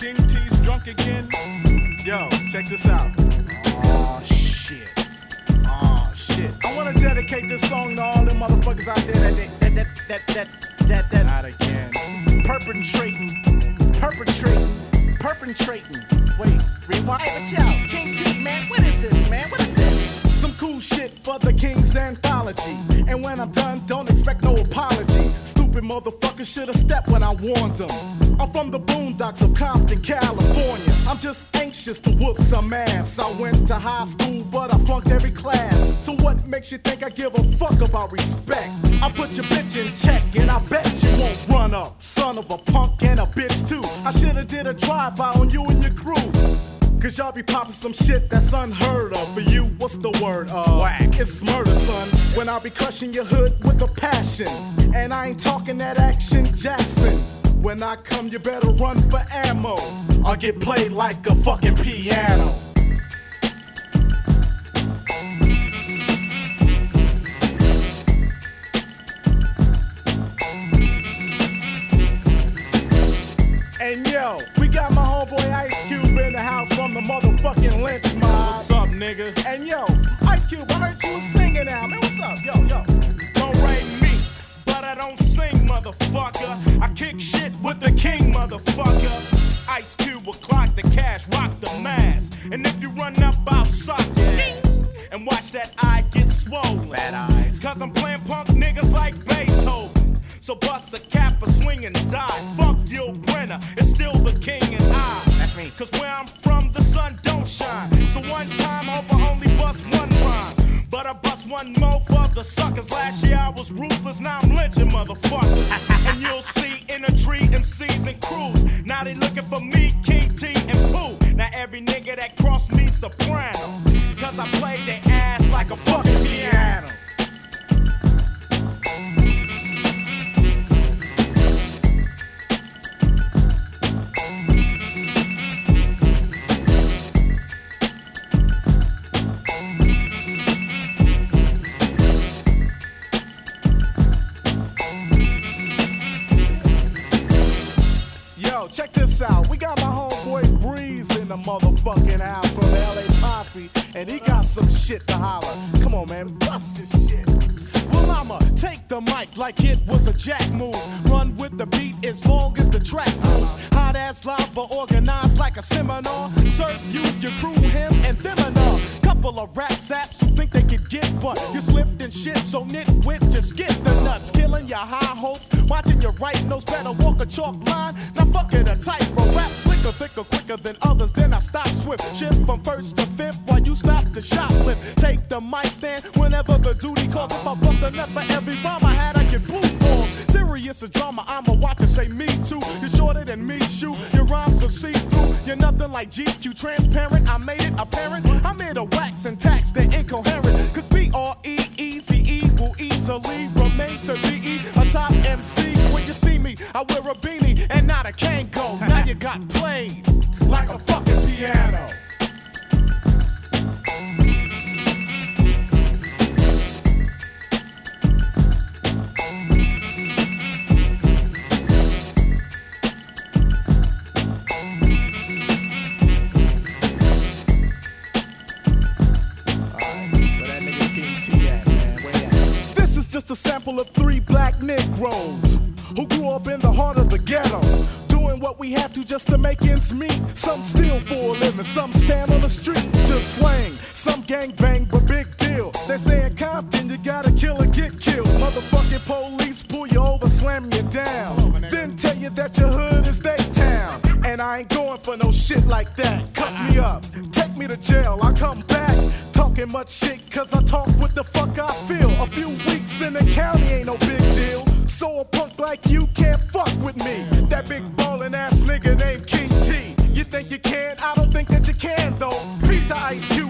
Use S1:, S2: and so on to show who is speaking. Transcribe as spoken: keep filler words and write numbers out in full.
S1: King T's drunk again. Yo, check this out. Oh shit. Oh shit. I wanna dedicate this song to all them motherfuckers out there that that that that that that that not again. Perpetrating, perpetrating, perpetrating. Wait, rewind. Hey, but yo, King T, man, what is this, man? What is this? Some cool shit for the King's Anthology. And when I'm done, don't expect no apology. Stupid motherfuckers should've stepped when I warned them. I'm from the boondocks of Compton, California. I'm just anxious to whoop some ass. I went to high school, but I flunked every class. So what makes you think I give a fuck about respect? I put your bitch in check, and I bet you won't run up. Son of a punk and a bitch too. I should've did a drive-by on you and your crew. Cause y'all be popping some shit that's unheard of. For you, what's the word? Uh, Whack. It's murder, son. When I be crushing your hood with a passion. And I ain't talking that Action Jackson. When I come, you better run for ammo. I'll get played like a fucking piano. And yo, we got my homeboy Ice Cube in the house from the motherfucking Lynch Mob. What's up, nigga? And yo, Ice Cube, I heard you was singing now, man. What's up? Yo, yo. Don't rate me, but I don't sing, motherfucker. I kick shit with the king, motherfucker. Ice Cube will clock the cash, rock the mask. And if you run up, I'll suck your ass. And watch that eye get swollen. Bad eyes. Cause I'm playing punk niggas like Beethoven. So bust a cap or swing and die. Fuck Gil Brenner, it's still the king and I. That's me. Cause where I'm from, the sun don't shine. So one time, hope I only bust one rhyme. But I bust one more for the suckers. Last year I was ruthless, now I'm lynching motherfuckers. And you'll see in a tree M Cs and crews. Now they looking for me, King T and Pooh. Now every nigga that crossed me soprano. Cause I played their ass like a fucking piano. Check this out, we got my homeboy Breeze in the motherfucking house from the L A Posse, and he got some shit to holler. Come on, man, bust this shit. Well, I'ma take the mic like it was a jack move. Run with the beat as long as the track moves. Hot ass lava organized like a seminar. Serve you, your crew, him, and them and all. Couple of rap saps who think they can get, but you slipped and shit, so nitwit, just get the nuts. Killing your high hopes, watching your right nose, better walk a chalk line. Now fuck it, a tightrope. Rap slicker, thicker, quicker than others, then I stop swift. Shift from first to fifth while you stop the shoplift. Take the mic stand whenever the duty calls. If I bust a nut for every rhyme I had, I get blue balls. Serious a drama, I'ma watch and say me too. You're shorter than me, shoot. Your rhymes are see-through. You're nothing like G Q, transparent. I made it apparent. I'm here to wax and tax the incoherent. Cause B R E E Z E will easily remain to be a top M C. When you see me, I wear a beanie and not a Kango. Now you got played like a fucking piano. Just a sample of three black Negroes who grew up in the heart of the ghetto, doing what we have to just to make ends meet. Some steal for a living, some stand on the street, just slang. Some gang bang, but big deal. They say in Compton you gotta kill or get killed. Motherfucking police pull you over, slam you down, then tell you that your hood is their town. And I ain't going for no shit like that. Cut me up, take me to jail, I come back. Talking much shit cause I talk what the fuck I feel. A few weeks in the county ain't no big deal. So a punk like you can't fuck with me. That big ballin' ass nigga named King T. You think you can? I don't think that you can though. Peace to Ice Cube.